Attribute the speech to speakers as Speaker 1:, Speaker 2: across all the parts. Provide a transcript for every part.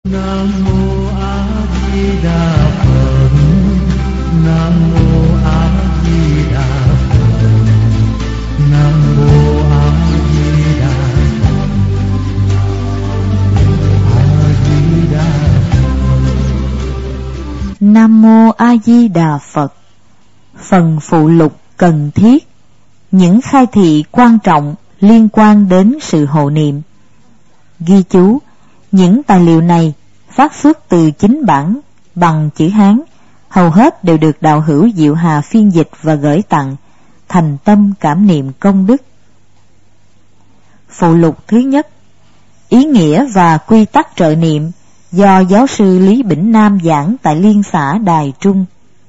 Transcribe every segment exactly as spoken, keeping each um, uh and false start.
Speaker 1: Nam mô A Di Đà Phật. Nam mô A Di Đà Phật. Nam mô A Di Đà Phật. A Di Đà Phật.
Speaker 2: Nam mô A Di Đà Phật. Phần phụ lục cần thiết, những khai thị quan trọng liên quan đến sự hộ niệm. Ghi chú, những tài liệu này phát xuất từ chính bản bằng chữ Hán, hầu hết đều được đạo hữu Diệu Hà phiên dịch và gửi tặng, thành tâm cảm niệm công đức. Phụ lục thứ nhất, ý nghĩa và quy tắc trợ niệm do giáo sư Lý Bỉnh Nam giảng tại Liên xã Đài Trung.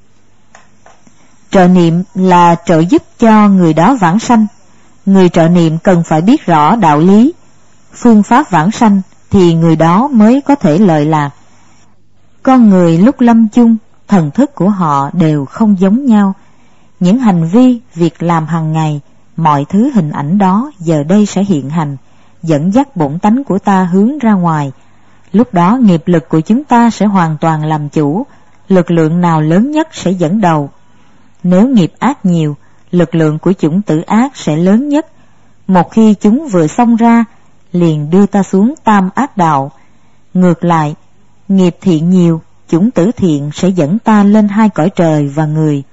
Speaker 2: Trợ niệm là trợ giúp cho người đó vãng sanh. Người trợ niệm cần phải biết rõ đạo lý, phương pháp vãng sanh thì người đó mới có thể lợi lạc. Con người lúc lâm chung, thần thức của họ đều không giống nhau. Những hành vi, việc làm hàng ngày, mọi thứ hình ảnh đó giờ đây sẽ hiện hành, dẫn dắt bổn tánh của ta hướng ra ngoài. Lúc đó nghiệp lực của chúng ta sẽ hoàn toàn làm chủ, lực lượng nào lớn nhất sẽ dẫn đầu. Nếu nghiệp ác nhiều, lực lượng của chủng tử ác sẽ lớn nhất. Một khi chúng vừa xông ra, liền đưa ta xuống tam ác đạo. Ngược lại, nghiệp thiện nhiều, chủng tử thiện sẽ dẫn ta lên hai cõi trời và người.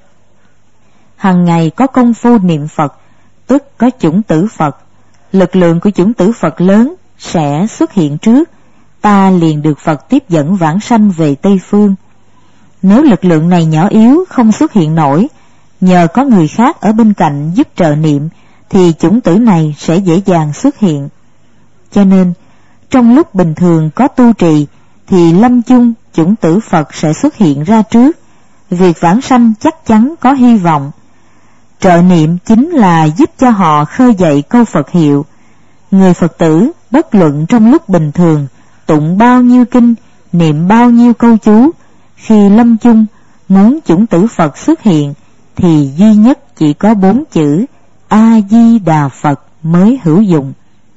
Speaker 2: Hằng ngày có công phu niệm Phật, tức có chủng tử Phật. Lực lượng của chủng tử Phật lớn sẽ xuất hiện trước, ta liền được Phật tiếp dẫn vãng sanh về Tây Phương. Nếu lực lượng này nhỏ yếu không xuất hiện nổi, nhờ có người khác ở bên cạnh giúp trợ niệm, thì chủng tử này sẽ dễ dàng xuất hiện. Cho nên, trong lúc bình thường có tu trì, thì lâm chung chủng tử Phật sẽ xuất hiện ra trước, việc vãng sanh chắc chắn có hy vọng. Trợ niệm chính là giúp cho họ khơi dậy câu Phật hiệu. Người Phật tử bất luận trong lúc bình thường tụng bao nhiêu kinh, niệm bao nhiêu câu chú, khi lâm chung muốn chủng tử Phật xuất hiện thì duy nhất chỉ có bốn chữ A Di Đà Phật mới hữu dụng.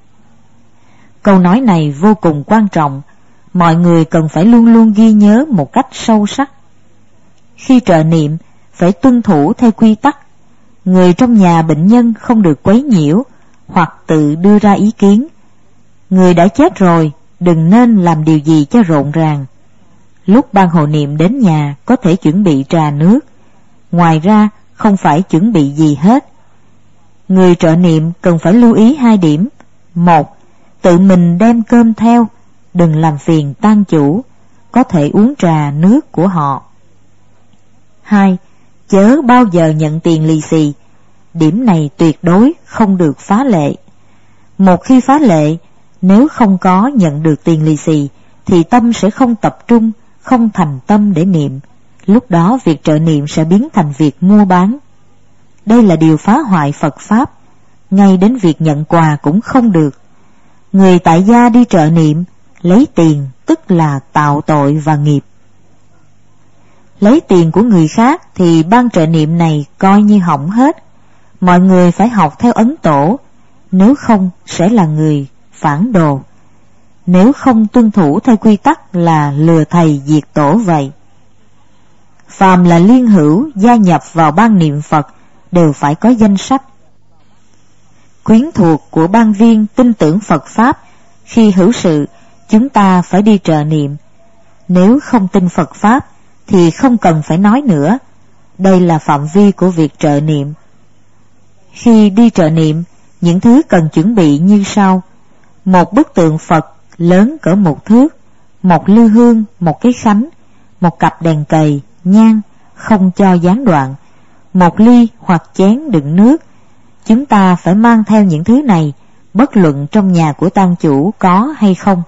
Speaker 2: Câu nói này vô cùng quan trọng, mọi người cần phải luôn luôn ghi nhớ một cách sâu sắc. Khi trợ niệm phải tuân thủ theo quy tắc. Người trong nhà bệnh nhân không được quấy nhiễu hoặc tự đưa ra ý kiến. Người đã chết rồi, đừng nên làm điều gì cho rộn ràng. Lúc ban hộ niệm đến nhà có thể chuẩn bị trà nước, ngoài ra không phải chuẩn bị gì hết. Người trợ niệm cần phải lưu ý hai điểm. Một, tự mình đem cơm theo, đừng làm phiền tang chủ, có thể uống trà nước của họ. Hai, chớ bao giờ nhận tiền lì xì, điểm này tuyệt đối không được phá lệ. Một khi phá lệ, nếu không có nhận được tiền lì xì, thì tâm sẽ không tập trung, không thành tâm để niệm. Lúc đó việc trợ niệm sẽ biến thành việc mua bán. Đây là điều phá hoại Phật Pháp, ngay đến việc nhận quà cũng không được. Người tại gia đi trợ niệm, lấy tiền tức là tạo tội và nghiệp. Lấy tiền của người khác thì ban trợ niệm này coi như hỏng hết. Mọi người phải học theo ấn tổ, nếu không sẽ là người phản đồ. Nếu không tuân thủ theo quy tắc là lừa thầy diệt tổ vậy. Phàm là liên hữu gia nhập vào ban niệm Phật đều phải có danh sách. Quyến thuộc của ban viên tin tưởng Phật Pháp, khi hữu sự chúng ta phải đi trợ niệm. Nếu không tin Phật Pháp thì không cần phải nói nữa. Đây là phạm vi của việc trợ niệm. Khi đi trợ niệm, những thứ cần chuẩn bị như sau. Một bức tượng Phật lớn cỡ một thước, một lư hương, một cái khánh, một cặp đèn cầy, nhang, không cho gián đoạn, một ly hoặc chén đựng nước. Chúng ta phải mang theo những thứ này, bất luận trong nhà của tang chủ có hay không.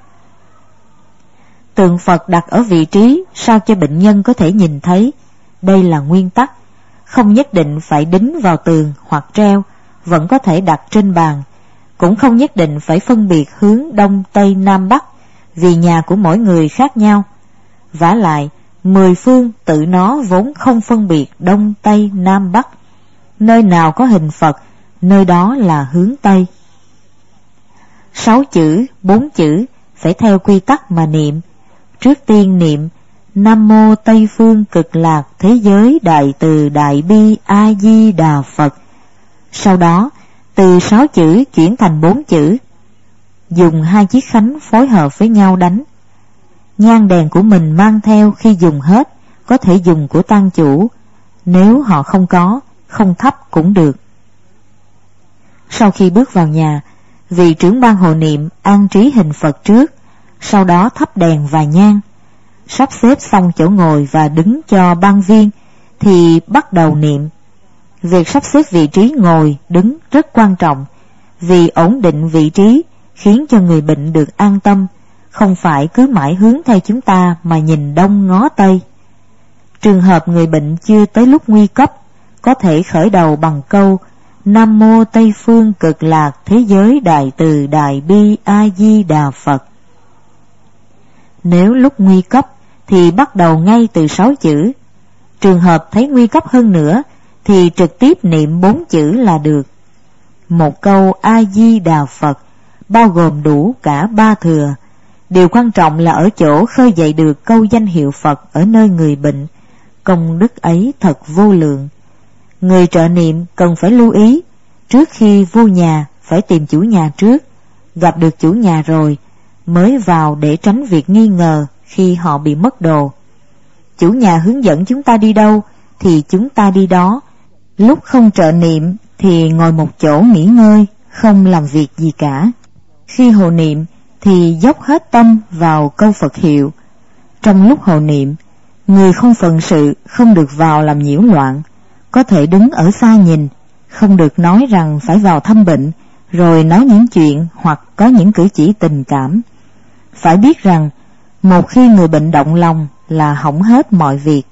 Speaker 2: Tượng Phật đặt ở vị trí sao cho bệnh nhân có thể nhìn thấy. Đây là nguyên tắc. Không nhất định phải đính vào tường hoặc treo, vẫn có thể đặt trên bàn. Cũng không nhất định phải phân biệt hướng Đông, Tây, Nam, Bắc, vì nhà của mỗi người khác nhau. Vả lại, mười phương tự nó vốn không phân biệt Đông, Tây, Nam, Bắc. Nơi nào có hình Phật, nơi đó là hướng Tây. Sáu chữ, bốn chữ, phải theo quy tắc mà niệm. trước tiên niệm Nam Mô Tây Phương Cực Lạc Thế Giới Đại Từ Đại Bi A Di Đà Phật. Sau đó từ sáu chữ chuyển thành bốn chữ, dùng hai chiếc khánh phối hợp với nhau đánh. Nhang đèn của mình mang theo khi dùng hết, có thể dùng của tang chủ, nếu họ không có, không thắp cũng được. Sau khi bước vào nhà, vị trưởng ban hộ niệm an trí hình Phật trước, sau đó thắp đèn và nhang. Sắp xếp xong chỗ ngồi và đứng cho ban viên thì bắt đầu niệm. Việc sắp xếp vị trí ngồi, đứng rất quan trọng, vì ổn định vị trí khiến cho người bệnh được an tâm, không phải cứ mãi hướng theo chúng ta mà nhìn đông ngó tây. Trường hợp người bệnh chưa tới lúc nguy cấp, có thể khởi đầu bằng câu Nam Mô Tây Phương Cực Lạc Thế Giới Đại Từ Đại Bi A Di Đà Phật. Nếu lúc nguy cấp thì bắt đầu ngay từ sáu chữ. Trường hợp thấy nguy cấp hơn nữa thì trực tiếp niệm bốn chữ là được. Một câu A Di Đà Phật bao gồm đủ cả ba thừa. Điều quan trọng là ở chỗ khơi dậy được câu danh hiệu Phật ở nơi người bệnh. Công đức ấy thật vô lượng. Người trợ niệm cần phải lưu ý, trước khi vô nhà phải tìm chủ nhà trước, gặp được chủ nhà rồi mới vào để tránh việc nghi ngờ khi họ bị mất đồ. Chủ nhà hướng dẫn chúng ta đi đâu thì chúng ta đi đó. Lúc không trợ niệm thì ngồi một chỗ nghỉ ngơi, không làm việc gì cả. Khi hộ niệm thì dốc hết tâm vào câu Phật hiệu. Trong lúc hộ niệm, người không phận sự không được vào làm nhiễu loạn, có thể đứng ở xa nhìn, không được nói rằng phải vào thăm bệnh, rồi nói những chuyện hoặc có những cử chỉ tình cảm. Phải biết rằng, một khi người bệnh động lòng là hỏng hết mọi việc.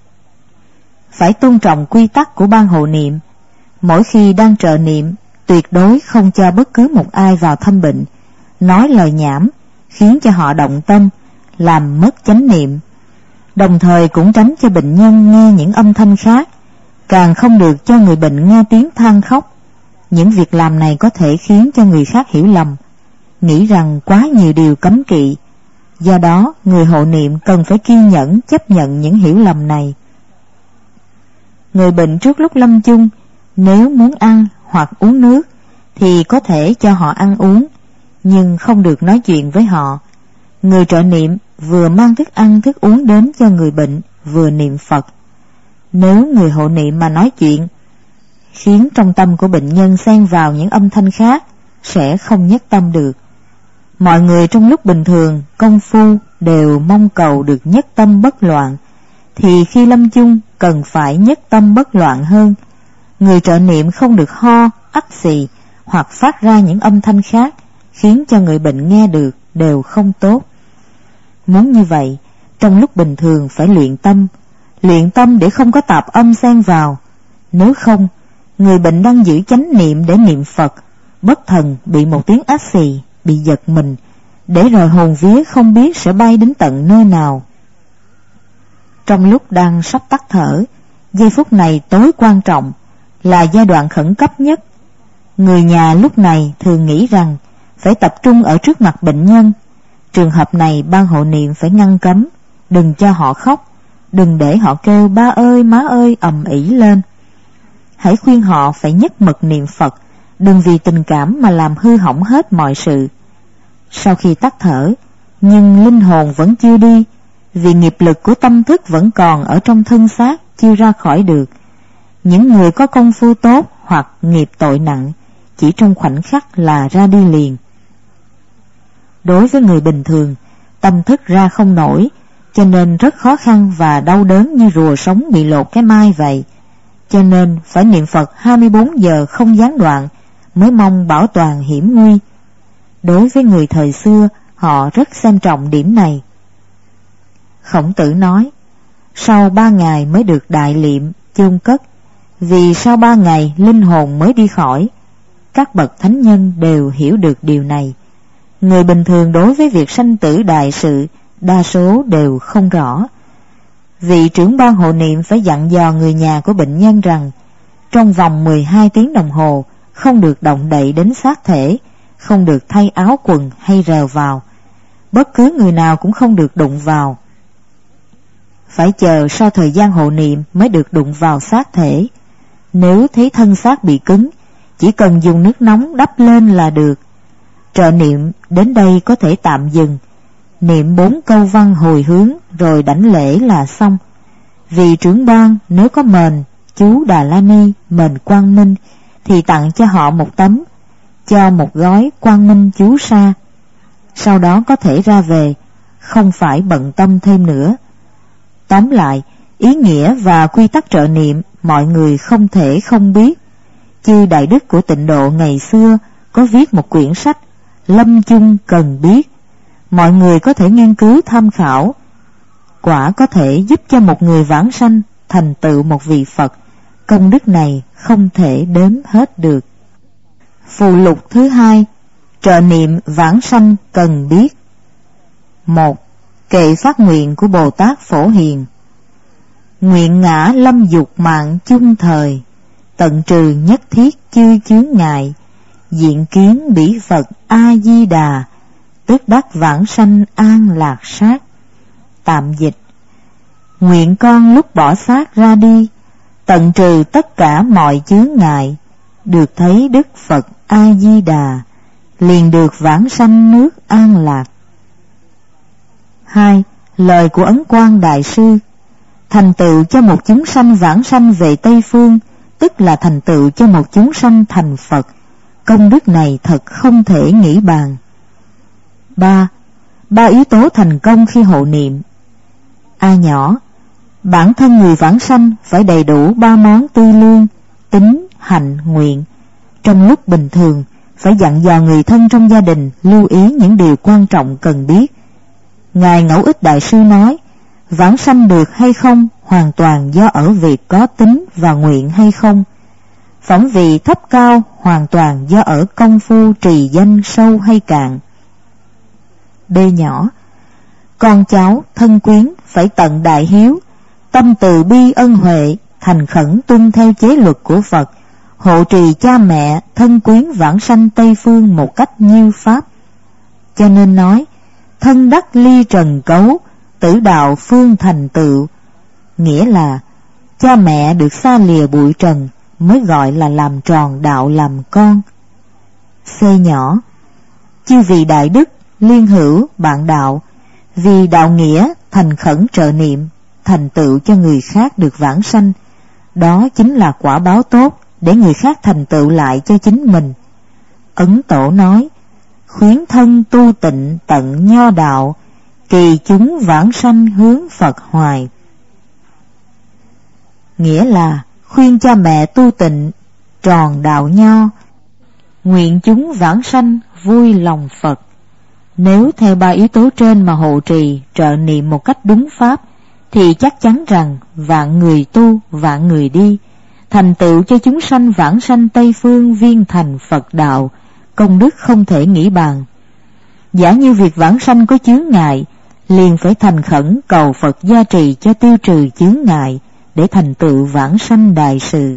Speaker 2: Phải tôn trọng quy tắc của ban hộ niệm. Mỗi khi đang trợ niệm, tuyệt đối không cho bất cứ một ai vào thăm bệnh, nói lời nhảm, khiến cho họ động tâm, làm mất chánh niệm. Đồng thời cũng tránh cho bệnh nhân nghe những âm thanh khác, càng không được cho người bệnh nghe tiếng than khóc. Những việc làm này có thể khiến cho người khác hiểu lầm, nghĩ rằng quá nhiều điều cấm kỵ. Do đó, người hộ niệm cần phải kiên nhẫn chấp nhận những hiểu lầm này. Người bệnh trước lúc lâm chung, nếu muốn ăn hoặc uống nước, thì có thể cho họ ăn uống, nhưng không được nói chuyện với họ. Người trợ niệm vừa mang thức ăn thức uống đến cho người bệnh, vừa niệm Phật. Nếu người hộ niệm mà nói chuyện, khiến trong tâm của bệnh nhân xen vào những âm thanh khác, sẽ không nhất tâm được. Mọi người trong lúc bình thường, công phu đều mong cầu được nhất tâm bất loạn, thì khi lâm chung cần phải nhất tâm bất loạn hơn. Người trợ niệm không được ho, ắt xì hoặc phát ra những âm thanh khác, khiến cho người bệnh nghe được đều không tốt. Muốn như vậy, trong lúc bình thường phải luyện tâm, luyện tâm để không có tạp âm xen vào. Nếu không, người bệnh đang giữ chánh niệm để niệm Phật, bất thần bị một tiếng át xì, bị giật mình, để rồi hồn vía không biết sẽ bay đến tận nơi nào. Trong lúc đang sắp tắt thở, giây phút này tối quan trọng, là giai đoạn khẩn cấp nhất. Người nhà lúc này thường nghĩ rằng phải tập trung ở trước mặt bệnh nhân. Trường hợp này ban hộ niệm phải ngăn cấm, đừng cho họ khóc, đừng để họ kêu ba ơi má ơi ầm ĩ lên. Hãy khuyên họ phải nhất mực niệm Phật, đừng vì tình cảm mà làm hư hỏng hết mọi sự. Sau khi tắt thở, nhưng linh hồn vẫn chưa đi, vì nghiệp lực của tâm thức vẫn còn ở trong thân xác, chưa ra khỏi được. Những người có công phu tốt hoặc nghiệp tội nặng, chỉ trong khoảnh khắc là ra đi liền. Đối với người bình thường, tâm thức ra không nổi, cho nên rất khó khăn và đau đớn như rùa sống bị lột cái mai vậy. Cho nên phải niệm Phật hai mươi bốn giờ không gián đoạn, mới mong bảo toàn hiểm nguy. Đối với người thời xưa, họ rất xem trọng điểm này. Khổng Tử nói, sau ba ngày mới được đại liệm, chôn cất, vì sau ba ngày linh hồn mới đi khỏi. Các bậc thánh nhân đều hiểu được điều này. Người bình thường đối với việc sanh tử đại sự, đa số đều không rõ. Vị trưởng ban hộ niệm phải dặn dò người nhà của bệnh nhân rằng, trong vòng mười hai tiếng đồng hồ, không được động đậy đến xác thể, không được thay áo quần hay rèo vào. bất cứ người nào cũng không được đụng vào. Phải chờ sau thời gian hộ niệm mới được đụng vào xác thể. Nếu thấy thân xác bị cứng, chỉ cần dùng nước nóng đắp lên là được. Trợ niệm đến đây có thể tạm dừng, niệm bốn câu văn hồi hướng rồi đảnh lễ là xong. Vì trưởng ban nếu có mền chú Đà La Ni, mền Quang Minh thì tặng cho họ một tấm, cho một gói Quang Minh chú sa. Sau đó có thể ra về, không phải bận tâm thêm nữa. Tóm lại, ý nghĩa và quy tắc trợ niệm mọi người không thể không biết. Chư đại đức của Tịnh Độ ngày xưa có viết một quyển sách Lâm chung cần biết, mọi người có thể nghiên cứu tham khảo. Quả có thể giúp cho một người vãng sanh thành tựu một vị Phật, công đức này không thể đếm hết được. Phù lục thứ hai, trợ niệm vãng sanh cần biết. Một. Kệ phát nguyện của Bồ Tát Phổ Hiền. Nguyện ngã lâm dục mạng chung thời, tận trừ nhất thiết chư chướng ngại, diện kiến bỉ Phật A Di Đà, tức đắc vãng sanh an lạc sát. Tạm dịch: nguyện con lúc bỏ xác ra đi, tận trừ tất cả mọi chướng ngại, được thấy Đức Phật A Di Đà, liền được vãng sanh nước an lạc. Hai. Lời của Ấn Quang Đại Sư. Thành tựu cho một chúng sanh vãng sanh về Tây Phương, tức là thành tựu cho một chúng sanh thành Phật. Công đức này thật không thể nghĩ bàn. Ba. Ba yếu tố thành công khi hộ niệm. A nhỏ, bản thân người vãng sanh phải đầy đủ ba món tư lương, tín, hạnh, nguyện. Trong lúc bình thường, phải dặn dò người thân trong gia đình lưu ý những điều quan trọng cần biết. Ngài Ngẫu Ích Đại Sư nói, vãng sanh được hay không hoàn toàn do ở việc có tín và nguyện hay không. Phẩm vị thấp cao hoàn toàn do ở công phu trì danh sâu hay cạn. B nhỏ, con cháu, thân quyến phải tận đại hiếu, tâm từ bi ân huệ, thành khẩn tuân theo chế luật của Phật, hộ trì cha mẹ, thân quyến vãng sanh Tây Phương một cách nhiêu pháp. Cho nên nói, thân đắc ly trần cấu, tử đạo phương thành tựu. Nghĩa là, cha mẹ được xa lìa bụi trần mới gọi là làm tròn đạo làm con. C nhỏ, chư vị đại đức, liên hữu, bạn đạo, vì đạo nghĩa thành khẩn trợ niệm, thành tựu cho người khác được vãng sanh. Đó chính là quả báo tốt để người khác thành tựu lại cho chính mình. Ấn Tổ nói, khuyến thân tu tịnh tận nho đạo, kỳ chúng vãng sanh hướng Phật hoài. Nghĩa là khuyên cha mẹ tu tịnh, tròn đạo nho, nguyện chúng vãng sanh vui lòng Phật. Nếu theo ba yếu tố trên mà hộ trì, trợ niệm một cách đúng pháp, thì chắc chắn rằng vạn người tu, vạn người đi, thành tựu cho chúng sanh vãng sanh Tây Phương viên thành Phật đạo, công đức không thể nghĩ bàn. Giả như việc vãng sanh có chướng ngại, liền phải thành khẩn cầu Phật gia trì cho tiêu trừ chướng ngại, để thành tựu vãng sanh đại sự.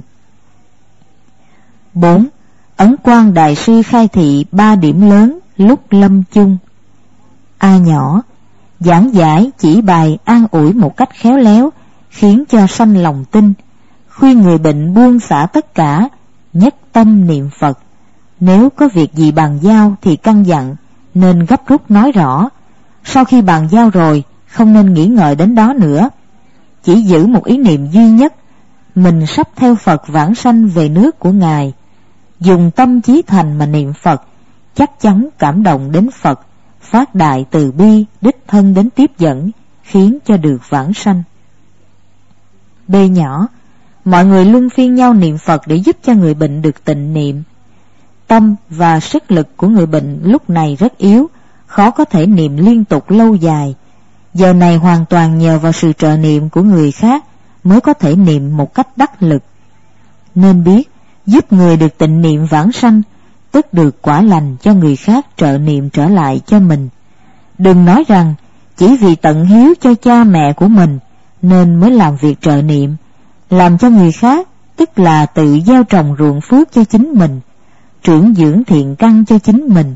Speaker 2: Bốn. Ấn Quang Đại Sư khai thị ba điểm lớn lúc lâm chung. A nhỏ, giảng giải chỉ bài an ủi một cách khéo léo, khiến cho sanh lòng tin, khuyên người bệnh buông xả tất cả, nhất tâm niệm Phật. Nếu có việc gì bàn giao thì căn dặn, nên gấp rút nói rõ. Sau khi bàn giao rồi, không nên nghĩ ngợi đến đó nữa. Chỉ giữ một ý niệm duy nhất, mình sắp theo Phật vãng sanh về nước của Ngài. Dùng tâm chí thành mà niệm Phật, chắc chắn cảm động đến Phật, phát đại từ bi, đích thân đến tiếp dẫn, khiến cho được vãng sanh. B nhỏ, mọi người luân phiên nhau niệm Phật để giúp cho người bệnh được tịnh niệm. Tâm và sức lực của người bệnh lúc này rất yếu, khó có thể niệm liên tục lâu dài. Giờ này hoàn toàn nhờ vào sự trợ niệm của người khác mới có thể niệm một cách đắc lực. Nên biết, giúp người được tịnh niệm vãng sanh, tức được quả lành cho người khác trợ niệm trở lại cho mình. Đừng nói rằng chỉ vì tận hiếu cho cha mẹ của mình nên mới làm việc trợ niệm, làm cho người khác, tức là tự gieo trồng ruộng phước cho chính mình, trưởng dưỡng thiện căn cho chính mình,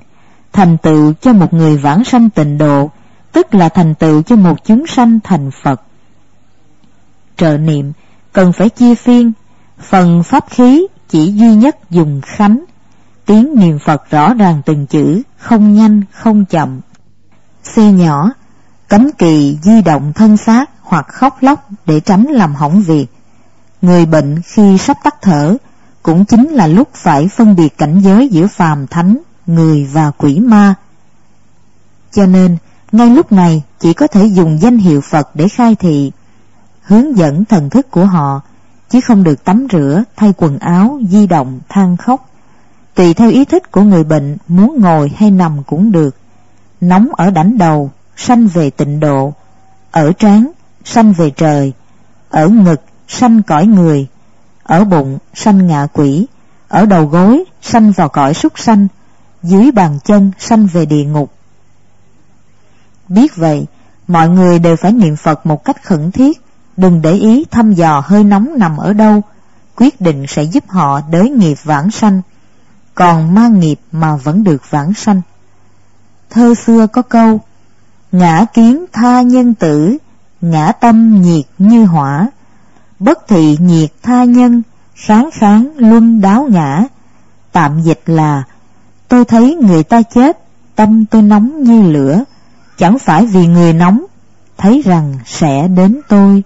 Speaker 2: thành tựu cho một người vãng sanh tịnh độ, tức là thành tựu cho một chúng sanh thành Phật. Trợ niệm cần phải chia phiên, phần pháp khí chỉ duy nhất dùng khánh, tiếng niệm Phật rõ ràng từng chữ, không nhanh không chậm. C nhỏ, cấm kỵ di động thân xác hoặc khóc lóc để tránh làm hỏng việc. Người bệnh khi sắp tắt thở cũng chính là lúc phải phân biệt cảnh giới giữa phàm thánh, người và quỷ ma. Cho nên ngay lúc này chỉ có thể dùng danh hiệu Phật để khai thị, hướng dẫn thần thức của họ, chứ không được tắm rửa, thay quần áo, di động, than khóc. Tùy theo ý thích của người bệnh, muốn ngồi hay nằm cũng được. Nóng ở đảnh đầu, sanh về tịnh độ; ở trán, sanh về trời; ở ngực, sanh cõi người; ở bụng, sanh ngạ quỷ; ở đầu gối, sanh vào cõi súc sanh; dưới bàn chân, sanh về địa ngục. Biết vậy, mọi người đều phải niệm Phật một cách khẩn thiết, đừng để ý thăm dò hơi nóng nằm ở đâu, quyết định sẽ giúp họ đới nghiệp vãng sanh, còn mang nghiệp mà vẫn được vãng sanh. Thơ xưa có câu: ngã kiến tha nhân tử, ngã tâm nhiệt như hỏa; bất thị nhiệt tha nhân, kháng kháng luân đáo ngã. Tạm dịch là: tôi thấy người ta chết, tâm tôi nóng như lửa, chẳng phải vì người nóng, thấy rằng sẽ đến tôi.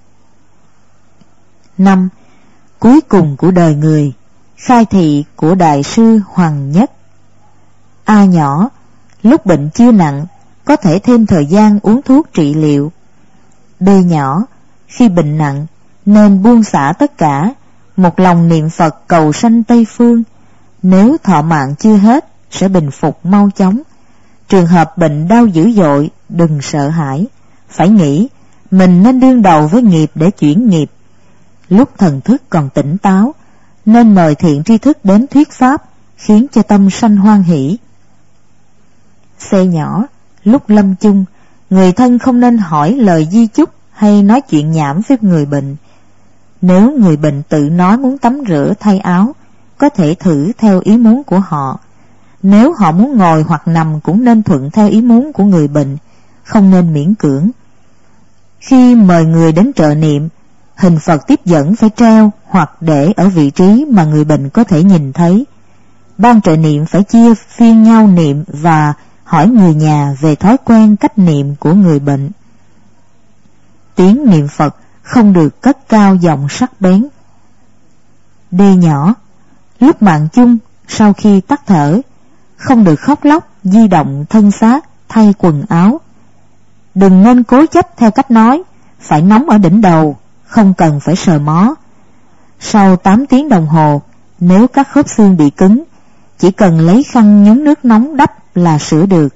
Speaker 2: Năm. Cuối cùng của đời người, khai thị của Đại sư Hoàng Nhất. A nhỏ, lúc bệnh chưa nặng, có thể thêm thời gian uống thuốc trị liệu. B nhỏ, khi bệnh nặng, nên buông xả tất cả, một lòng niệm Phật cầu sanh Tây Phương. Nếu thọ mạng chưa hết, sẽ bình phục mau chóng. Trường hợp bệnh đau dữ dội, đừng sợ hãi, phải nghĩ mình nên đương đầu với nghiệp để chuyển nghiệp. Lúc thần thức còn tỉnh táo, nên mời thiện tri thức đến thuyết pháp, khiến cho tâm sanh hoan hỷ. C nhỏ, lúc lâm chung, người thân không nên hỏi lời di chúc hay nói chuyện nhảm với người bệnh. Nếu người bệnh tự nói muốn tắm rửa thay áo, có thể thử theo ý muốn của họ. Nếu họ muốn ngồi hoặc nằm cũng nên thuận theo ý muốn của người bệnh, không nên miễn cưỡng. Khi mời người đến trợ niệm, hình Phật tiếp dẫn phải treo hoặc để ở vị trí mà người bệnh có thể nhìn thấy. Ban trợ niệm phải chia phiên nhau niệm và hỏi người nhà về thói quen cách niệm của người bệnh. Tiếng niệm Phật không được cất cao giọng sắc bén. D nhỏ, lúc mạng chung, sau khi tắt thở, không được khóc lóc, di động thân xác, thay quần áo. Đừng nên cố chấp theo cách nói, phải nóng ở đỉnh đầu, không cần phải sờ mó. Sau tám tiếng đồng hồ, nếu các khớp xương bị cứng, chỉ cần lấy khăn nhúng nước nóng đắp là sửa được.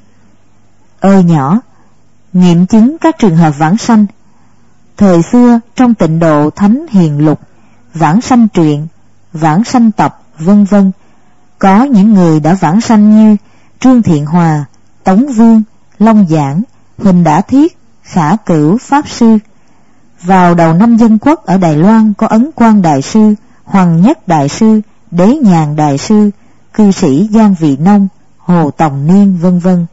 Speaker 2: Ơ nhỏ, nghiệm chứng các trường hợp vãng sanh. Thời xưa trong Tịnh Độ Thánh Hiền Lục, vãng sanh truyện, vãng sanh tập, vân vân, có những người đã vãng sanh như Trương Thiện Hòa, Tống Vương, Long Giảng, Huỳnh Đả Thiết, Khả Cửu Pháp Sư. Vào đầu năm Dân Quốc ở Đài Loan có Ấn Quang Đại Sư, Hoàng Nhất Đại Sư, Đế Nhàn Đại Sư, cư sĩ Giang Vị Nông, Hồ Tòng Niên, vân vân.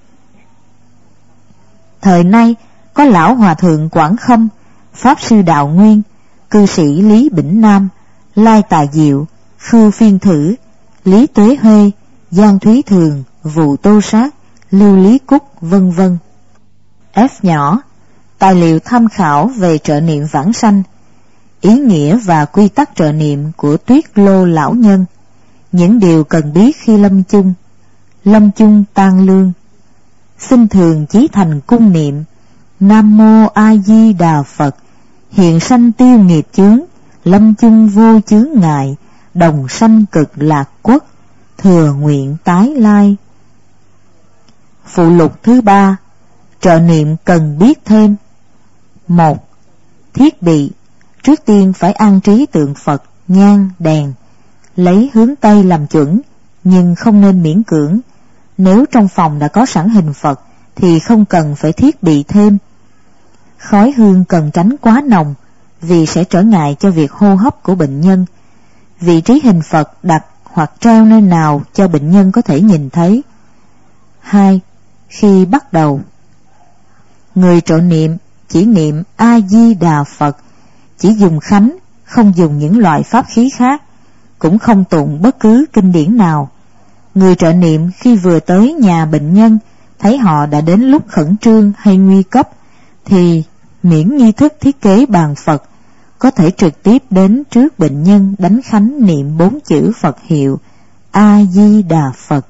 Speaker 2: Thời nay có Lão Hòa Thượng Quảng Khâm, Pháp Sư Đạo Nguyên, cư sĩ Lý Bỉnh Nam, Lai Tà Diệu, Khư Phiên Thử, Lý Tuế Huê, Giang Thúy Thường, Vụ Tô Sát, Lưu Lý Cúc, vân vân. F nhỏ, tài liệu tham khảo về trợ niệm vãng sanh, ý nghĩa và quy tắc trợ niệm của Tuyết Lô Lão Nhân, những điều cần biết khi lâm chung, lâm chung tang lương. Xin thường chí thành cung niệm: Nam Mô A Di Đà Phật, hiện sanh tiêu nghiệp chướng, lâm chung vô chướng ngại, đồng sanh cực lạc quốc, thừa nguyện tái lai. Phụ lục thứ ba, trợ niệm cần biết thêm. Một. Thiết bị. Trước tiên phải an trí tượng Phật, nhang, đèn. Lấy hướng Tây làm chuẩn, nhưng không nên miễn cưỡng. Nếu trong phòng đã có sẵn hình Phật thì không cần phải thiết bị thêm. Khói hương cần tránh quá nồng, vì sẽ trở ngại cho việc hô hấp của bệnh nhân. Vị trí hình Phật đặt hoặc treo nơi nào cho bệnh nhân có thể nhìn thấy. Hai. Khi bắt đầu, người trợ niệm chỉ niệm A-di-đà Phật, chỉ dùng khánh, không dùng những loại pháp khí khác, cũng không tụng bất cứ kinh điển nào. Người trợ niệm khi vừa tới nhà bệnh nhân, thấy họ đã đến lúc khẩn trương hay nguy cấp, thì miễn nghi thức thiết kế bàn Phật, có thể trực tiếp đến trước bệnh nhân đánh khánh niệm bốn chữ Phật hiệu A-di-đà Phật.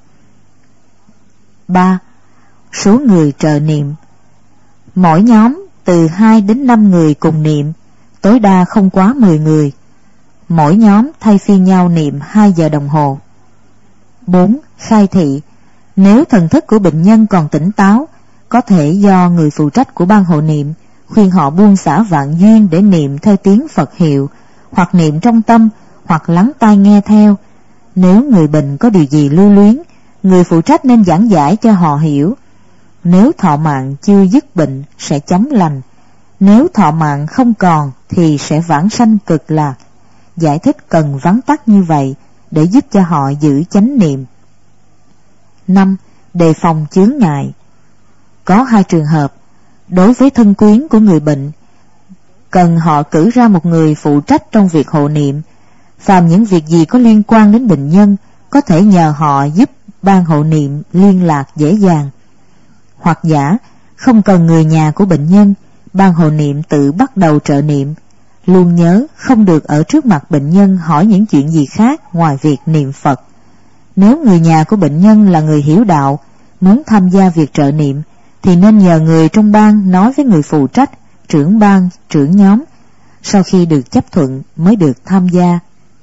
Speaker 2: Ba. Số người trợ niệm. Mỗi nhóm từ hai đến năm người cùng niệm, tối đa không quá mười người. Mỗi nhóm thay phiên nhau niệm hai giờ đồng hồ. Bốn. Khai thị. Nếu thần thức của bệnh nhân còn tỉnh táo, có thể do người phụ trách của ban hộ niệm khuyên họ buông xả vạn duyên để niệm theo tiếng Phật hiệu, hoặc niệm trong tâm, hoặc lắng tai nghe theo. Nếu người bệnh có điều gì lưu luyến, người phụ trách nên giảng giải cho họ hiểu. Nếu thọ mạng chưa dứt bệnh sẽ chóng lành, nếu thọ mạng không còn thì sẽ vãng sanh cực lạc. Giải thích cần vắn tắt như vậy để giúp cho họ giữ chánh niệm. Năm. Đề phòng chướng ngại. Có hai trường hợp. Đối với thân quyến của người bệnh, cần họ cử ra một người phụ trách trong việc hộ niệm. Phàm những việc gì có liên quan đến bệnh nhân, có thể nhờ họ giúp ban hộ niệm liên lạc dễ dàng. Hoặc giả, không cần người nhà của bệnh nhân, ban hộ niệm tự bắt đầu trợ niệm. Luôn nhớ không được ở trước mặt bệnh nhân hỏi những chuyện gì khác ngoài việc niệm Phật. Nếu người nhà của bệnh nhân là người hiểu đạo, muốn tham gia việc trợ niệm, thì nên nhờ người trong ban nói với người phụ trách, trưởng ban, trưởng nhóm. Sau khi được chấp thuận mới được tham gia.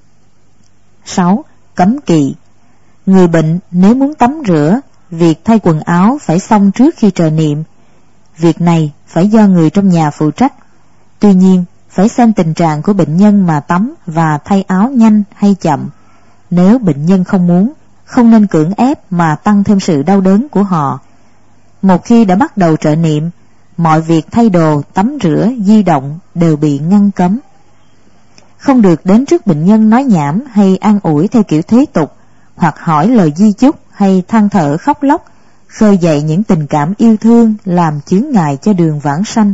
Speaker 2: Sáu. Cấm kỵ. Người bệnh nếu muốn tắm rửa, việc thay quần áo phải xong trước khi trợ niệm. Việc này phải do người trong nhà phụ trách. Tuy nhiên, phải xem tình trạng của bệnh nhân mà tắm và thay áo nhanh hay chậm. Nếu bệnh nhân không muốn, không nên cưỡng ép mà tăng thêm sự đau đớn của họ. Một khi đã bắt đầu trợ niệm, mọi việc thay đồ, tắm rửa, di động đều bị ngăn cấm. Không được đến trước bệnh nhân nói nhảm hay an ủi theo kiểu thế tục, hoặc hỏi lời di chúc hay than thở khóc lóc, khơi dậy những tình cảm yêu thương làm chướng ngại cho đường vãng sanh.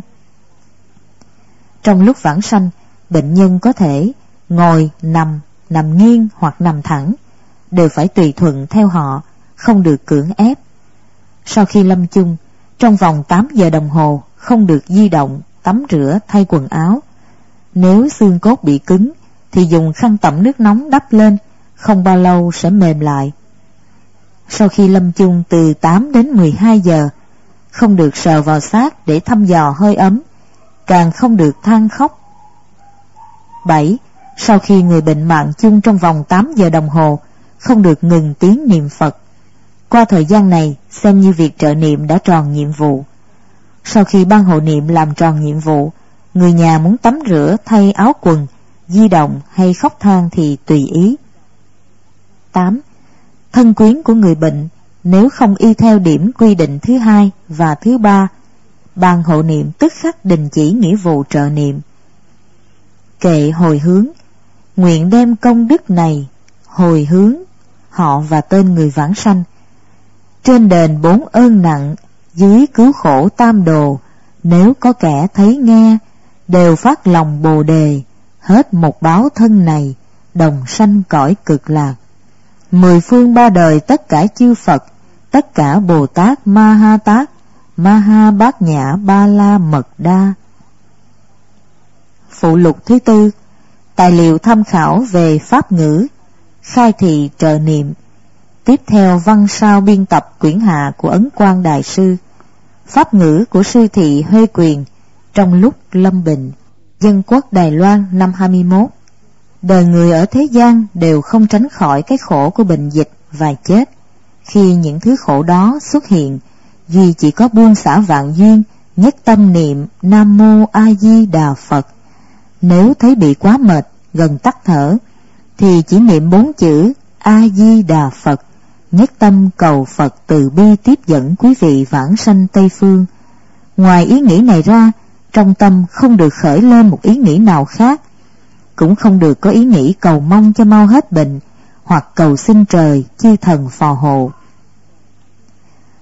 Speaker 2: Trong lúc vãng sanh, bệnh nhân có thể ngồi, nằm, nằm nghiêng hoặc nằm thẳng, đều phải tùy thuận theo họ, không được cưỡng ép. Sau khi lâm chung, trong vòng tám giờ đồng hồ không được di động, tắm rửa, thay quần áo. Nếu xương cốt bị cứng thì dùng khăn tẩm nước nóng đắp lên, không bao lâu sẽ mềm lại. Sau khi lâm chung từ tám đến mười hai giờ, không được sờ vào xác để thăm dò hơi ấm, càng không được than khóc. Bảy. Sau khi người bệnh mạng chung trong vòng tám giờ đồng hồ, không được ngừng tiếng niệm Phật. Qua thời gian này, xem như việc trợ niệm đã tròn nhiệm vụ. Sau khi ban hộ niệm làm tròn nhiệm vụ, người nhà muốn tắm rửa, thay áo quần, di động hay khóc than thì tùy ý. Tám. Thân quyến của người bệnh nếu không y theo điểm quy định thứ hai và thứ ba, ban hộ niệm tức khắc đình chỉ nghĩa vụ trợ niệm. Kệ hồi hướng. Nguyện đem công đức này hồi hướng họ và tên người vãng sanh. Trên đền bốn ơn nặng, dưới cứu khổ tam đồ, nếu có kẻ thấy nghe, đều phát lòng bồ đề, hết một báo thân này, đồng sanh cõi cực lạc. Mười phương ba đời tất cả chư Phật, tất cả Bồ Tát Ma Ha Tát, Ma Ha Bát Nhã Ba La Mật Đa. Phụ lục thứ tư. Tài liệu tham khảo về pháp ngữ, khai thị trợ niệm. Tiếp theo văn sao biên tập quyển hạ của Ấn Quang Đại Sư. Pháp ngữ của sư thị Huê Quyền trong lúc lâm bệnh. Dân quốc Đài Loan năm hai mươi mốt. Đời người ở thế gian đều không tránh khỏi cái khổ của bệnh dịch và chết. Khi những thứ khổ đó xuất hiện, duy chỉ có buông xả vạn duyên, nhất tâm niệm Nam Mô A Di Đà Phật. Nếu thấy bị quá mệt, gần tắt thở, thì chỉ niệm bốn chữ A Di Đà Phật, nhất tâm cầu Phật từ bi tiếp dẫn quý vị vãng sanh Tây Phương. Ngoài ý nghĩ này ra, trong tâm không được khởi lên một ý nghĩ nào khác, cũng không được có ý nghĩ cầu mong cho mau hết bệnh, hoặc cầu xin trời chư thần phò hộ.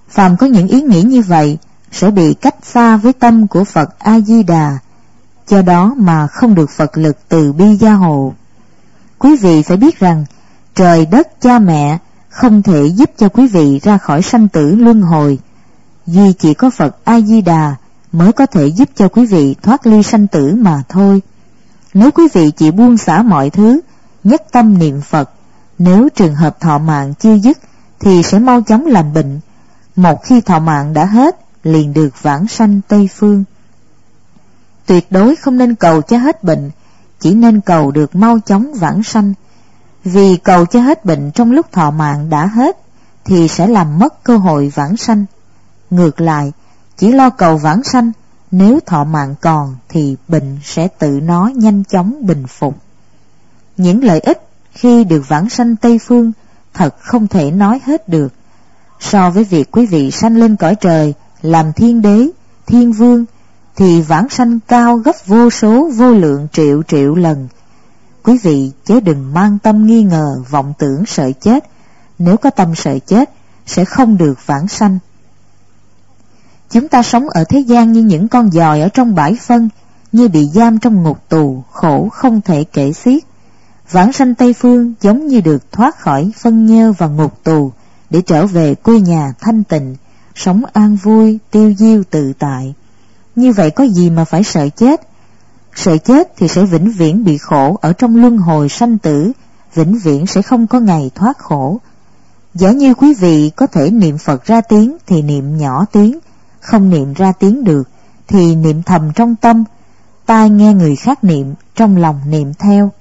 Speaker 2: Phàm có những ý nghĩ như vậy sẽ bị cách xa với tâm của Phật A-di-đà, do đó mà không được Phật lực từ bi gia hộ. Quý vị phải biết rằng trời đất cha mẹ không thể giúp cho quý vị ra khỏi sanh tử luân hồi, duy chỉ có Phật A-di-đà mới có thể giúp cho quý vị thoát ly sanh tử mà thôi. Nếu quý vị chịu buông xả mọi thứ, nhất tâm niệm Phật, nếu trường hợp thọ mạng chưa dứt thì sẽ mau chóng lành bệnh. Một khi thọ mạng đã hết, liền được vãng sanh Tây Phương. Tuyệt đối không nên cầu cho hết bệnh, chỉ nên cầu được mau chóng vãng sanh. Vì cầu cho hết bệnh trong lúc thọ mạng đã hết thì sẽ làm mất cơ hội vãng sanh. Ngược lại, chỉ lo cầu vãng sanh, nếu thọ mạng còn thì bệnh sẽ tự nó nhanh chóng bình phục. Những lợi ích khi được vãng sanh Tây Phương thật không thể nói hết được. So với việc quý vị sanh lên cõi trời làm thiên đế, thiên vương thì vãng sanh cao gấp vô số vô lượng triệu triệu lần. Quý vị chớ đừng mang tâm nghi ngờ, vọng tưởng sợ chết. Nếu có tâm sợ chết sẽ không được vãng sanh. Chúng ta sống ở thế gian như những con giòi ở trong bãi phân, như bị giam trong ngục tù, khổ không thể kể xiết. Vãng sanh Tây Phương giống như được thoát khỏi phân nhơ và ngục tù, để trở về quê nhà thanh tịnh, sống an vui, tiêu diêu tự tại. Như vậy có gì mà phải sợ chết? Sợ chết thì sẽ vĩnh viễn bị khổ ở trong luân hồi sanh tử, vĩnh viễn sẽ không có ngày thoát khổ. Giả như quý vị có thể niệm Phật ra tiếng thì niệm nhỏ tiếng, không niệm ra tiếng được thì niệm thầm trong tâm, tai nghe người khác niệm, trong lòng niệm theo.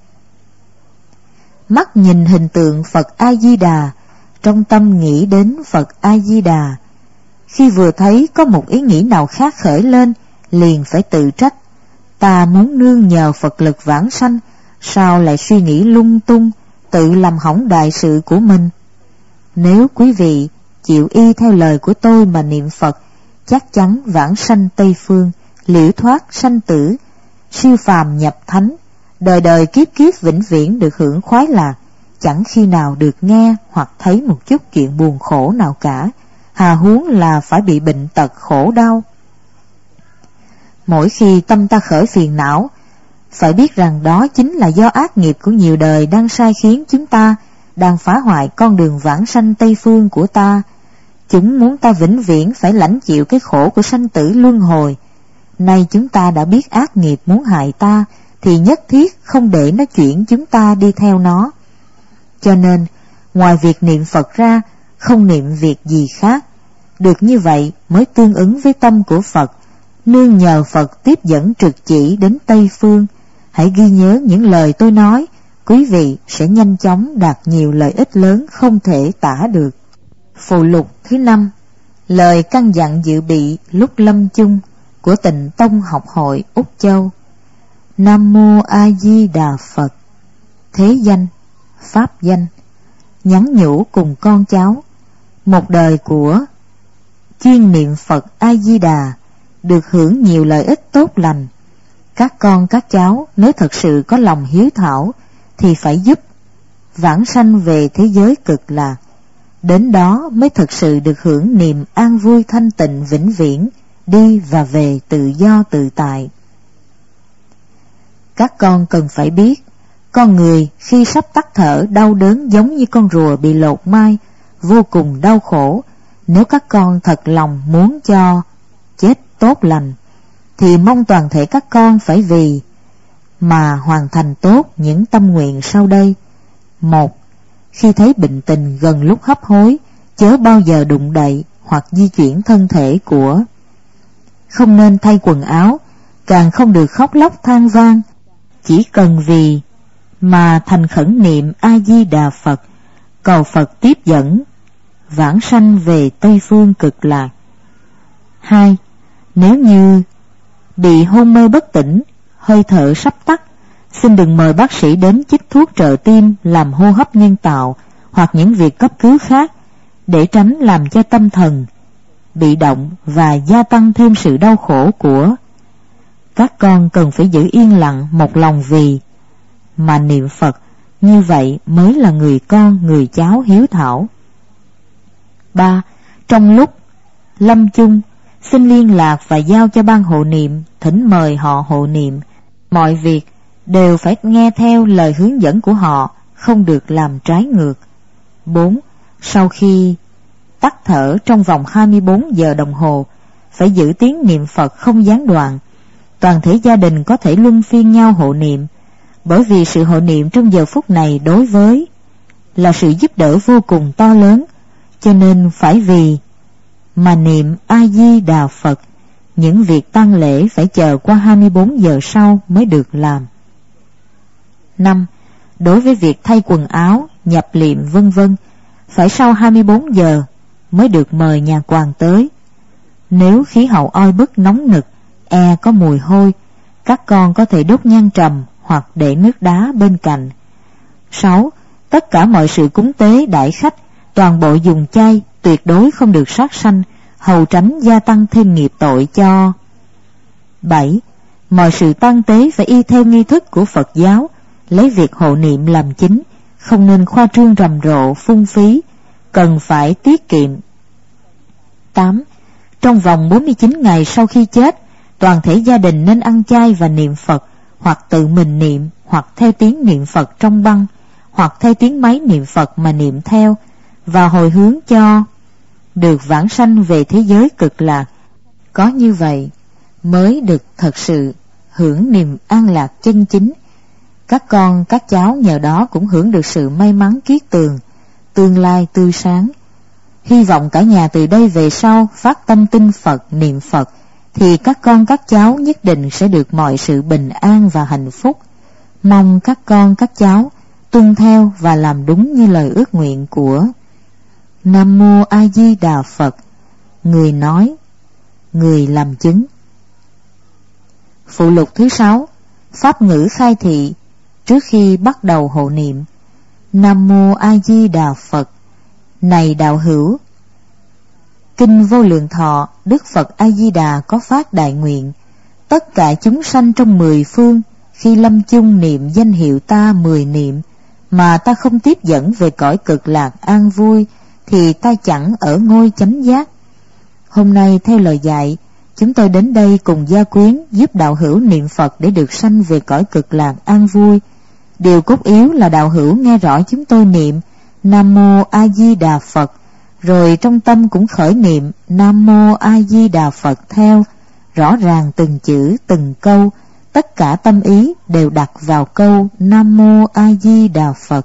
Speaker 2: Mắt nhìn hình tượng Phật A-di-đà, trong tâm nghĩ đến Phật A-di-đà. Khi vừa thấy có một ý nghĩ nào khác khởi lên, liền phải tự trách: ta muốn nương nhờ Phật lực vãng sanh, sao lại suy nghĩ lung tung, tự làm hỏng đại sự của mình. Nếu quý vị chịu y theo lời của tôi mà niệm Phật, chắc chắn vãng sanh Tây Phương, liễu thoát sanh tử, siêu phàm nhập thánh, đời đời kiếp kiếp vĩnh viễn được hưởng khoái lạc, chẳng khi nào được nghe hoặc thấy một chút chuyện buồn khổ nào cả, hà huống là phải bị bệnh tật khổ đau. Mỗi khi tâm ta khởi phiền não, phải biết rằng đó chính là do ác nghiệp của nhiều đời đang sai khiến chúng ta, đang phá hoại con đường vãng sanh Tây Phương của ta. Chúng muốn ta vĩnh viễn phải lãnh chịu cái khổ của sanh tử luân hồi. Nay chúng ta đã biết ác nghiệp muốn hại ta, thì nhất thiết không để nó chuyển chúng ta đi theo nó. Cho nên, ngoài việc niệm Phật ra, không niệm việc gì khác. Được như vậy mới tương ứng với tâm của Phật, nương nhờ Phật tiếp dẫn trực chỉ đến Tây Phương. Hãy ghi nhớ những lời tôi nói, quý vị sẽ nhanh chóng đạt nhiều lợi ích lớn không thể tả được. Phụ lục thứ năm, lời căn dặn dự bị lúc lâm chung của Tịnh Tông Học hội Úc Châu. Nam Mô A Di Đà Phật. Thế danh, pháp danh, nhắn nhủ cùng con cháu. Một đời của chuyên niệm Phật A Di Đà được hưởng nhiều lợi ích tốt lành. Các con các cháu nếu thật sự có lòng hiếu thảo thì phải giúp vãng sanh về thế giới cực lạc. Đến đó mới thực sự được hưởng niềm an vui thanh tịnh vĩnh viễn, đi và về tự do tự tại. Các con cần phải biết, con người khi sắp tắt thở đau đớn giống như con rùa bị lột mai, vô cùng đau khổ. Nếu các con thật lòng muốn cho chết tốt lành, thì mong toàn thể các con phải vì mà hoàn thành tốt những tâm nguyện sau đây. Một, khi thấy bệnh tình gần lúc hấp hối, chớ bao giờ đụng đậy hoặc di chuyển thân thể của. Không nên thay quần áo, càng không được khóc lóc than vang. Chỉ cần vì mà thành khẩn niệm A Di Đà Phật, cầu Phật tiếp dẫn vãng sanh về Tây Phương cực lạc. Hai, nếu như bị hôn mê bất tỉnh, hơi thở sắp tắt, xin đừng mời bác sĩ đến chích thuốc trợ tim, làm hô hấp nhân tạo hoặc những việc cấp cứu khác, để tránh làm cho tâm thần bị động và gia tăng thêm sự đau khổ của. Các con cần phải giữ yên lặng một lòng vì mà niệm Phật, như vậy mới là người con người cháu hiếu thảo. Ba, trong lúc lâm chung, xin liên lạc và giao cho ban hộ niệm, thỉnh mời họ hộ niệm. Mọi việc đều phải nghe theo lời hướng dẫn của họ, không được làm trái ngược. Bốn. Sau khi tắt thở trong vòng hai mươi bốn giờ đồng hồ, phải giữ tiếng niệm Phật không gián đoạn. Toàn thể gia đình có thể luân phiên nhau hộ niệm, bởi vì sự hộ niệm trong giờ phút này đối với là sự giúp đỡ vô cùng to lớn, cho nên phải vì mà niệm A Di Đà Phật. Những việc tang lễ phải chờ qua hai mươi bốn giờ sau mới được làm. Năm. Đối với việc thay quần áo, nhập liệm vân vân, phải sau hai mươi bốn giờ mới được mời nhà quàng tới. Nếu khí hậu oi bức nóng nực, e có mùi hôi, các con có thể đốt nhang trầm hoặc để nước đá bên cạnh. Sáu. Tất cả mọi sự cúng tế đãi khách toàn bộ dùng chay, tuyệt đối không được sát sanh, hầu tránh gia tăng thêm nghiệp tội cho. Bảy. Mọi sự tang tế phải y theo nghi thức của Phật giáo, lấy việc hộ niệm làm chính, không nên khoa trương rầm rộ, phung phí, cần phải tiết kiệm. Tám. Trong vòng bốn mươi chín ngày sau khi chết, toàn thể gia đình nên ăn chay và niệm Phật, hoặc tự mình niệm, hoặc theo tiếng niệm Phật trong băng, hoặc theo tiếng máy niệm Phật mà niệm theo, và hồi hướng cho được vãng sanh về thế giới cực lạc. Có như vậy mới được thật sự hưởng niềm an lạc chân chính. Các con các cháu nhờ đó cũng hưởng được sự may mắn kiết tường, tương lai tươi sáng. Hy vọng cả nhà từ đây về sau phát tâm tin Phật, niệm Phật, thì các con các cháu nhất định sẽ được mọi sự bình an và hạnh phúc. Mong các con các cháu tuân theo và làm đúng như lời ước nguyện của Nam Mô A Di Đà Phật. Người nói, người làm chứng. Phụ lục thứ sáu. Pháp ngữ khai thị trước khi bắt đầu hộ niệm. Nam Mô A Di Đà Phật. Này đạo hữu, Kinh Vô Lượng Thọ, Đức Phật A Di Đà có phát đại nguyện: tất cả chúng sanh trong mười phương khi lâm chung niệm danh hiệu ta mười niệm mà ta không tiếp dẫn về cõi cực lạc an vui, thì ta chẳng ở ngôi chánh giác. Hôm nay theo lời dạy, chúng tôi đến đây cùng gia quyến giúp đạo hữu niệm Phật để được sanh về cõi cực lạc an vui. Điều cốt yếu là đạo hữu nghe rõ chúng tôi niệm Nam Mô A Di Đà Phật, rồi trong tâm cũng khởi niệm Nam Mô A Di Đà Phật theo, rõ ràng từng chữ từng câu, tất cả tâm ý đều đặt vào câu Nam Mô A Di Đà Phật.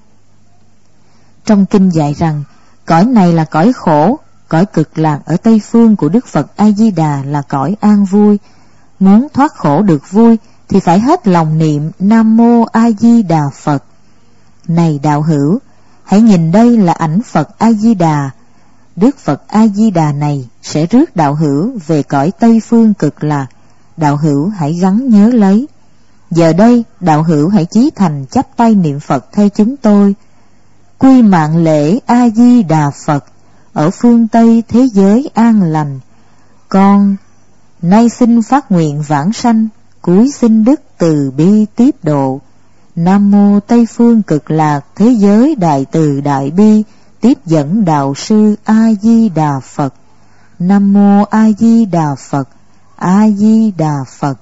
Speaker 2: Trong kinh dạy rằng cõi này là cõi khổ, cõi cực lạc ở Tây phương của Đức Phật A Di Đà là cõi an vui. Muốn thoát khổ được vui thì phải hết lòng niệm Nam Mô A Di Đà Phật. Này đạo hữu, hãy nhìn đây là ảnh Phật A Di Đà. Đức Phật A Di Đà này sẽ rước đạo hữu về cõi Tây phương cực lạc. Đạo hữu hãy gắng nhớ lấy. Giờ đây đạo hữu hãy chí thành chắp tay niệm Phật theo chúng tôi. Quy mạng lễ A Di Đà Phật, ở phương Tây thế giới an lành. Con nay xin phát nguyện vãng sanh, cúi xin đức từ bi tiếp độ. Nam Mô Tây phương cực lạc thế giới đại từ đại bi, tiếp dẫn đạo sư A Di Đà Phật. Nam Mô A Di Đà Phật. A Di Đà Phật.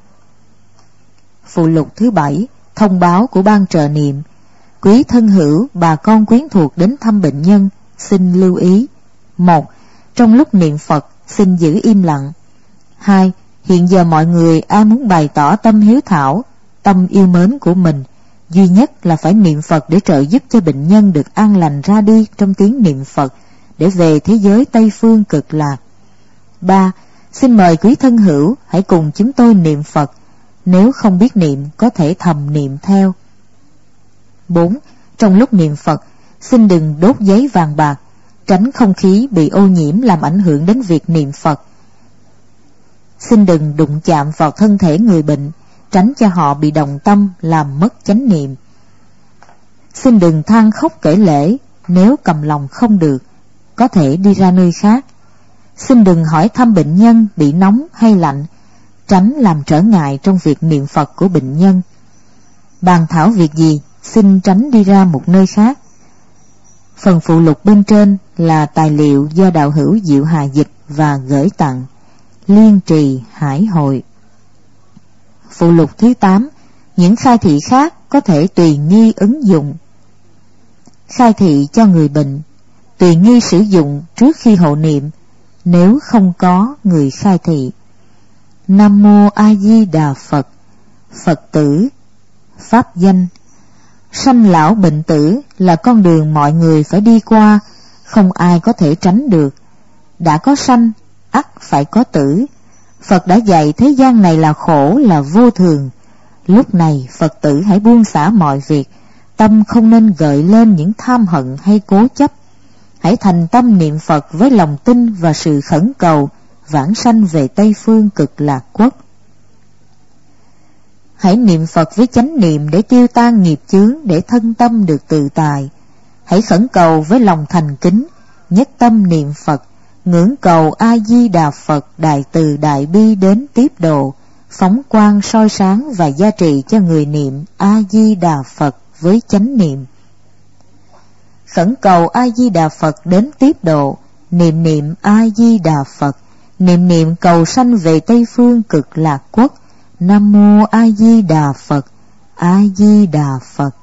Speaker 2: Phụ lục thứ bảy. Thông báo của ban trợ niệm. Quý thân hữu, bà con quyến thuộc đến thăm bệnh nhân, xin lưu ý. Một. Trong lúc niệm Phật, xin giữ im lặng. Hai. Hiện giờ mọi người ai muốn bày tỏ tâm hiếu thảo, tâm yêu mến của mình, duy nhất là phải niệm Phật để trợ giúp cho bệnh nhân được an lành ra đi trong tiếng niệm Phật, để về thế giới Tây phương cực lạc. Ba. Xin mời quý thân hữu hãy cùng chúng tôi niệm Phật. Nếu không biết niệm, có thể thầm niệm theo. Bốn. Trong lúc niệm Phật, xin đừng đốt giấy vàng bạc, tránh không khí bị ô nhiễm làm ảnh hưởng đến việc niệm Phật. Xin đừng đụng chạm vào thân thể người bệnh, tránh cho họ bị đồng tâm làm mất chánh niệm. Xin đừng than khóc kể lễ, nếu cầm lòng không được, có thể đi ra nơi khác. Xin đừng hỏi thăm bệnh nhân bị nóng hay lạnh, tránh làm trở ngại trong việc niệm Phật của bệnh nhân. Bàn thảo việc gì, xin tránh đi ra một nơi khác. Phần phụ lục bên trên là tài liệu do đạo hữu Diệu Hà dịch. và gửi tặng, liên trì hải hội. Phụ lục thứ tám. Những khai thị khác có thể tùy nghi ứng dụng. Khai thị cho người bệnh, tùy nghi sử dụng trước khi hộ niệm, nếu không có người khai thị. Nam Mô A Di Đà Phật. Phật tử, pháp danh. Sanh lão bệnh tử là con đường mọi người phải đi qua, không ai có thể tránh được. Đã có sanh, ắt phải có tử. Phật đã dạy thế gian này là khổ, là vô thường. Lúc này Phật tử hãy buông xả mọi việc, tâm không nên gợi lên những tham hận hay cố chấp. Hãy thành tâm niệm Phật với lòng tin và sự khẩn cầu vãng sanh về Tây Phương Cực Lạc Quốc. Hãy niệm Phật với chánh niệm để tiêu tan nghiệp chướng, để thân tâm được tự tại. Hãy khẩn cầu với lòng thành kính, nhất tâm niệm Phật, ngưỡng cầu A Di Đà Phật đại từ đại bi đến tiếp độ, phóng quang soi sáng và gia trì cho người niệm A Di Đà Phật với chánh niệm. Khẩn cầu A Di Đà Phật đến tiếp độ, niệm niệm A Di Đà Phật, niệm niệm cầu sanh về Tây Phương Cực Lạc Quốc. Nam Mô A Di Đà Phật. A Di Đà Phật.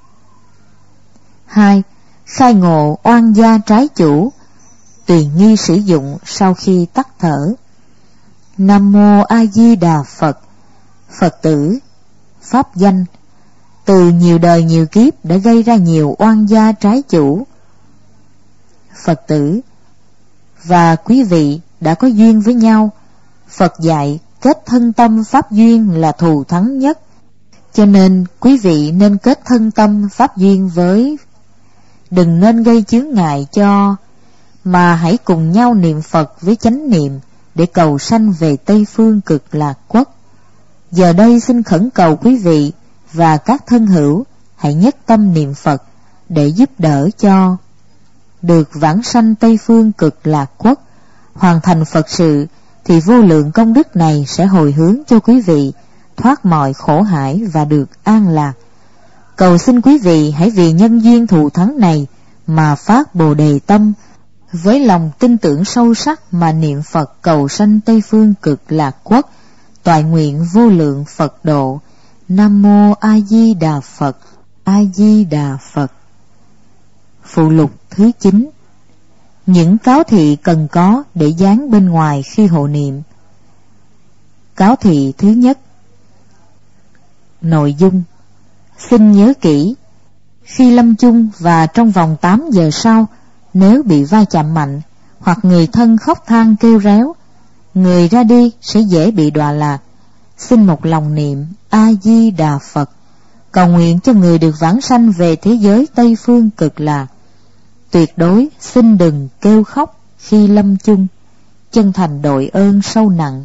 Speaker 2: Hai. Khai ngộ oan gia trái chủ, tùy nghi sử dụng sau khi tắt thở. Nam Mô A Di Đà Phật. Phật tử, pháp danh. Từ nhiều đời nhiều kiếp đã gây ra nhiều oan gia trái chủ. Phật tử, và quý vị đã có duyên với nhau. Phật dạy kết thân tâm pháp duyên là thù thắng nhất, cho nên quý vị nên kết thân tâm pháp duyên với. Đừng nên gây chướng ngại cho, mà hãy cùng nhau niệm Phật với chánh niệm để cầu sanh về Tây Phương Cực Lạc Quốc. Giờ đây xin khẩn cầu quý vị và các thân hữu hãy nhất tâm niệm Phật để giúp đỡ cho được vãng sanh Tây Phương Cực Lạc Quốc. Hoàn thành Phật sự thì vô lượng công đức này sẽ hồi hướng cho quý vị thoát mọi khổ hải và được an lạc. Cầu xin quý vị hãy vì nhân duyên thù thắng này mà phát Bồ Đề tâm, với lòng tin tưởng sâu sắc mà niệm Phật cầu sanh Tây Phương Cực Lạc Quốc, toại nguyện vô lượng Phật độ. Nam Mô A Di Đà Phật. A Di Đà Phật. Phụ lục thứ chín. Những cáo thị cần có để dán bên ngoài khi hộ niệm. Cáo thị thứ nhất. Nội dung. Xin nhớ kỹ, khi lâm chung và trong vòng tám giờ sau, nếu bị va chạm mạnh hoặc người thân khóc than kêu réo, người ra đi sẽ dễ bị đọa lạc. Xin một lòng niệm A Di Đà Phật, cầu nguyện cho người được vãng sanh về thế giới Tây Phương Cực Lạc. Tuyệt đối xin đừng kêu khóc khi lâm chung, chân thành đội ơn sâu nặng.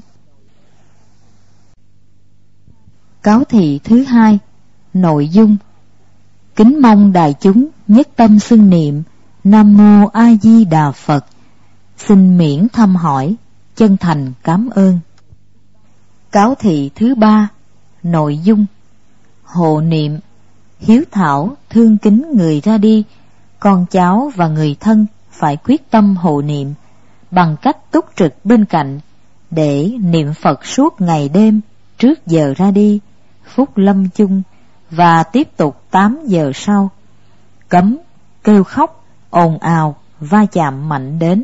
Speaker 2: Cáo thị thứ hai. Nội dung. Kính mong đại chúng nhất tâm xưng niệm Nam Mô A Di Đà Phật, xin miễn thăm hỏi, chân thành cảm ơn. Cáo thị thứ ba. Nội dung. Hộ niệm. Hiếu thảo thương kính người ra đi, con cháu và người thân phải quyết tâm hộ niệm bằng cách túc trực bên cạnh để niệm Phật suốt ngày đêm trước giờ ra đi, phút lâm chung và tiếp tục tám giờ sau. Cấm kêu khóc, ồn ào, va chạm mạnh đến.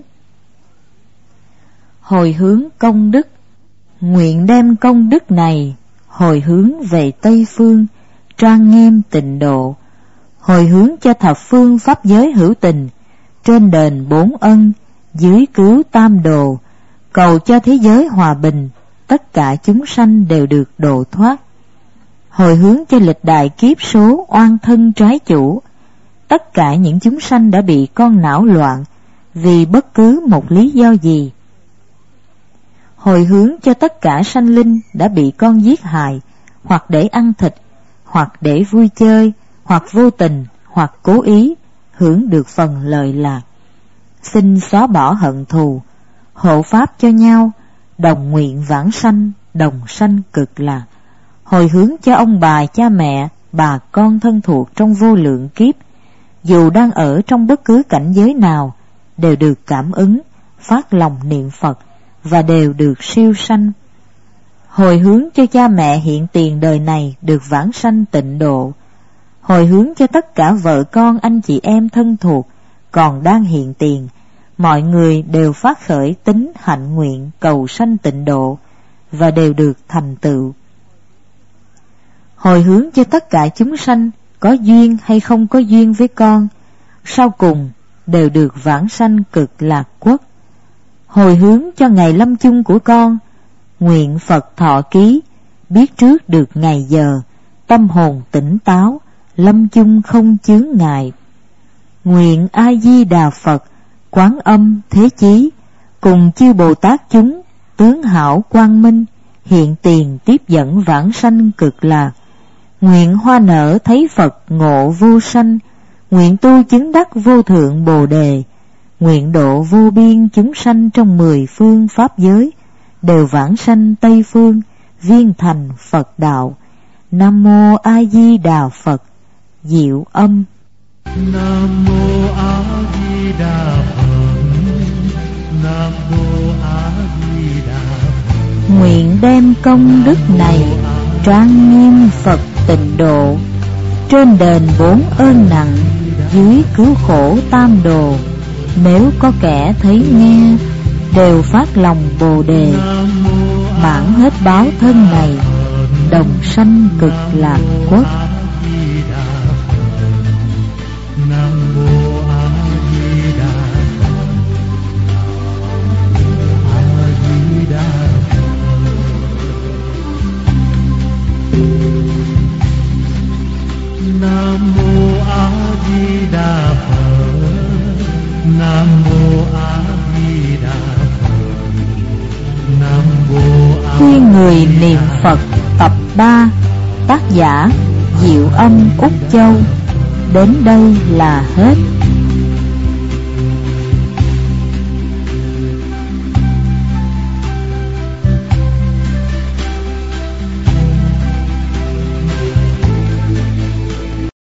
Speaker 2: Hồi hướng công đức. Nguyện đem công đức này hồi hướng về Tây Phương, trang nghiêm tịnh độ, hồi hướng cho thập phương pháp giới hữu tình, trên đền bốn ân, dưới cứu tam đồ, cầu cho thế giới hòa bình, tất cả chúng sanh đều được độ thoát. Hồi hướng cho lịch đại kiếp số oan thân trái chủ, tất cả những chúng sanh đã bị con não loạn vì bất cứ một lý do gì. Hồi hướng cho tất cả sanh linh đã bị con giết hại, hoặc để ăn thịt, hoặc để vui chơi, hoặc vô tình, hoặc cố ý, hưởng được phần lợi lạc. Xin xóa bỏ hận thù, hộ pháp cho nhau, đồng nguyện vãng sanh, đồng sanh cực lạc. Hồi hướng cho ông bà cha mẹ, bà con thân thuộc trong vô lượng kiếp, dù đang ở trong bất cứ cảnh giới nào, đều được cảm ứng, phát lòng niệm Phật, và đều được siêu sanh. Hồi hướng cho cha mẹ hiện tiền đời này được vãng sanh tịnh độ. Hồi hướng cho tất cả vợ con, anh chị em thân thuộc còn đang hiện tiền, mọi người đều phát khởi tính hạnh nguyện cầu sanh tịnh độ và đều được thành tựu. Hồi hướng cho tất cả chúng sanh có duyên hay không có duyên với con, sau cùng đều được vãng sanh cực lạc quốc. Hồi hướng cho ngày lâm chung của con, nguyện Phật thọ ký, biết trước được ngày giờ, tâm hồn tỉnh táo, lâm chung không chướng ngại. Nguyện A Di Đà Phật, Quán Âm Thế Chí cùng chư Bồ Tát chúng tướng hảo quang minh hiện tiền tiếp dẫn vãng sanh cực lạc. Nguyện hoa nở thấy Phật ngộ vô sanh, nguyện tu chứng đắc vô thượng Bồ đề, nguyện độ vô biên chúng sanh trong mười phương pháp giới, đều vãng sanh Tây phương, viên thành Phật đạo. Nam mô A Di Đà Phật. Diệu âm.
Speaker 1: Nam mô A Di Đà Phật. Nam mô A Di Đà Phật.
Speaker 2: Nguyện đem công đức này trang nghiêm Phật tịnh độ, trên đền bốn ơn nặng, dưới cứu khổ tam đồ. Nếu có kẻ thấy nghe, đều phát lòng Bồ đề, mãn hết báo thân này, đồng sanh cực lạc quốc.
Speaker 1: Nam mô A Di Đà Phật. A Di Đà Phật. Nam mô A Di Đà Phật. Nam mô A Di Đà Phật. Nam mô A.
Speaker 2: Khuyên người niệm Phật tập ba. Tác giả Diệu Âm Úc Châu. Đến đây là hết.